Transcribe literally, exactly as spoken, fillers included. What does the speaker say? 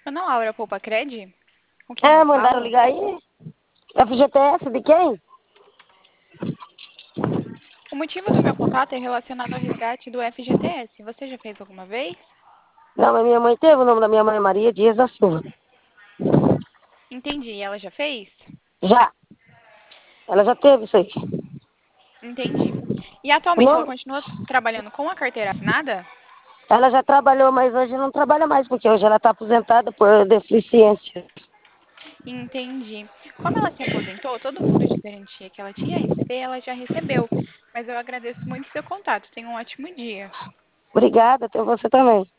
Ana Laura Poupa Cred? Com quem eu É, mandaram falo? ligar aí? F G T S de quem? O motivo do meu contato é relacionado ao resgate do F G T S. Você já fez alguma vez? Não, mas minha mãe teve, o nome da minha mãe é Maria Dias da Silva. Entendi. Ela já fez? Já, ela já teve isso aí. Entendi. E O atualmente ela nome? continua trabalhando com a carteira assinada? Ela já trabalhou, mas hoje não trabalha mais, porque hoje ela está aposentada por deficiência. Entendi. Como ela se aposentou, todo fundo de garantia que ela tinha a receber, ela já recebeu. Mas eu agradeço muito o seu contato. Tenha um ótimo dia. Obrigada, até você também.